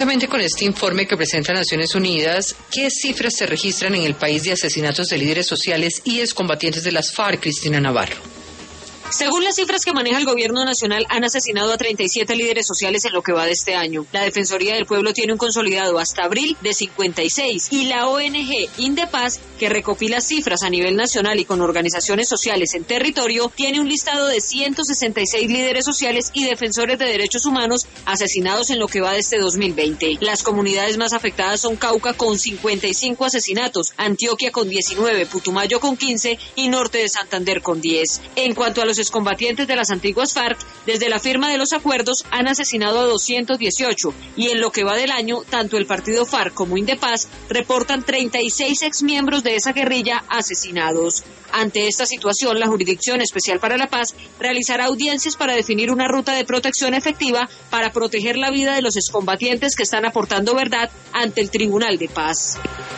Precisamente con este informe que presenta Naciones Unidas, ¿qué cifras se registran en el país de asesinatos de líderes sociales y excombatientes de las FARC, Cristina Navarro? Según las cifras que maneja el gobierno nacional, han asesinado a 37 líderes sociales en lo que va de este año. La Defensoría del Pueblo tiene un consolidado hasta abril de 56 y la ONG Indepaz, que recopila cifras a nivel nacional y con organizaciones sociales en territorio, tiene un listado de 166 líderes sociales y defensores de derechos humanos asesinados en lo que va de este 2020. Las comunidades más afectadas son Cauca con 55 asesinatos, Antioquia con 19, Putumayo con 15 y Norte de Santander con 10. En cuanto a los excombatientes de las antiguas FARC, desde la firma de los acuerdos han asesinado a 218 y en lo que va del año, tanto el partido FARC como Indepaz reportan 36 exmiembros de esa guerrilla asesinados. Ante esta situación, la Jurisdicción Especial para la Paz realizará audiencias para definir una ruta de protección efectiva para proteger la vida de los excombatientes que están aportando verdad ante el Tribunal de Paz.